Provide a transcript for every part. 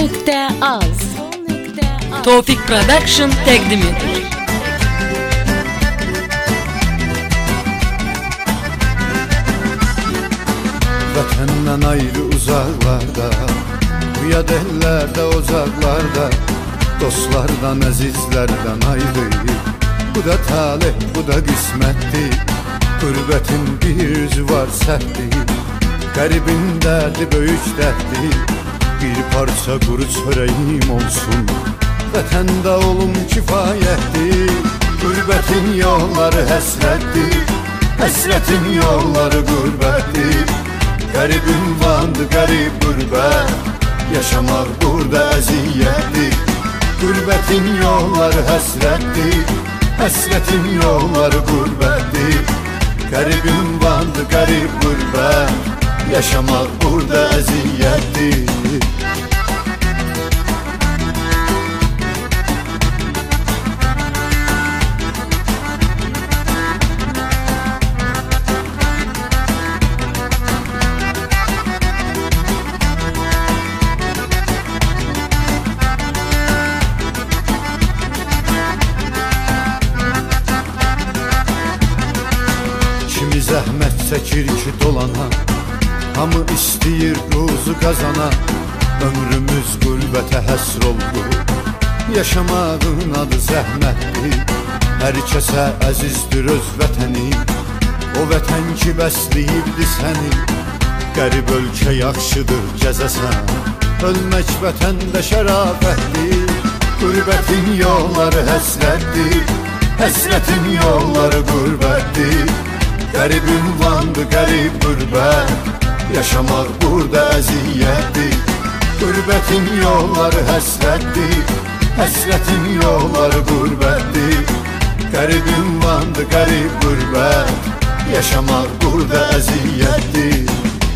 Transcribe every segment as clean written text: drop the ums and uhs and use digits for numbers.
Vol.az Tevfik Production təqdim edir. Vətəndən ayrı uzaqlarda, bu yad ellərdə, ocaqlarda, dostlardan, əzizlərdən ayrı. Bu da talih, bu da qismətdir, qürbətin bir yüzü var səhvdir. Qəribin dərdi böyük dərddir, bir parça quru çörəyim olsun. Vətəndə olum kifayətdir, qürbətin yolları həsrətdir, həsrətin yolları qürbətdir. Qəribim vandı, qərib qürbət, yaşamaq burada əziyyətdir. Qürbətin yolları həsrətdir, həsrətin yolları qürbətdir. Qəribim vandı, qərib qürbət, yaşamaq burada əziyyətdir. Kimi zəhmət çəkir ki dolana, hamı istəyir ruzu qazana. Ömrümüz qürbətə həsr oldu, yaşamağın adı zəhmətdir. Hər kəsə əzizdir öz vətəni, o vətən ki bəsləyibdi səni. Qərib ölkə yaxşıdır gəzəsən, ölmək vətəndə şərafətdir. Qürbətin yolları həsrətdir, həsrətin yolları qürbətdir. Qəribim vandı, qərib qürbət, yaşamaq burada əziyyətdir. Qürbətin yolları həsrətdir, həsrətin yolları qürbətdir. Qəribim vandı, qərib qürbət, yaşamaq burada əziyyətdir.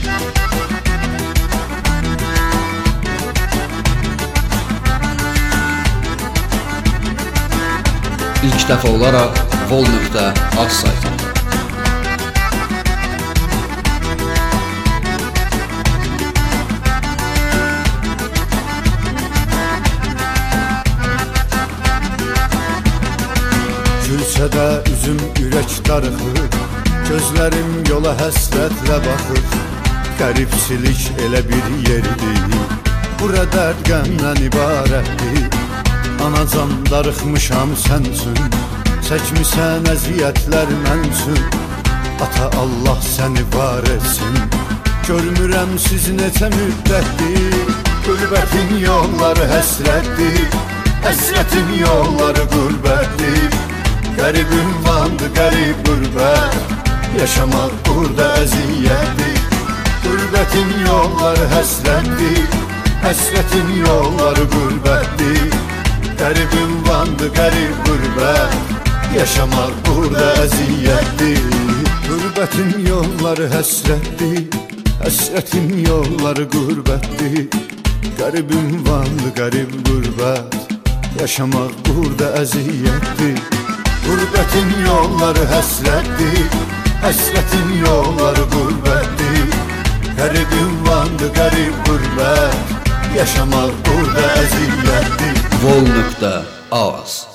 İlk dəfə olaraq Vol.az saytında. Gülsədə üzüm ürək darıxır, gözlərim yola həsrətlə baxır. Qəribçilik elə bir yerdir, bura dərd qəmdən ibarətdir. Anacan darıxmışam sən üçün, çəkmisən əziyyətlər mən üçün. Ata Allah səni var etsin, görmürəm siz necə müddətdir. Qürbətin yolları həsrətdir, həsrətin yolları qürbətdir. Qəribim vandı, qərib qürbət, yaşamaq burada əziyyətdir. Qürbətin yolları həsrətdir, həsrətin yolları qürbətdir. Qəribim vandı, qərib qürbət, yaşamaq burada əziyyətdir. Qürbətin yolları həsrətdir, həsrətin yolları qürbətdir. Qəribim vandı, qərib qürbət, yaşamaq burada əziyyətdir. Qürbətin yolları həsrətdir, həsrətin yolları qürbətdir. Qəribim vandı, qərib qürbət, yaşamaq burada əziyyətdir. Vol.az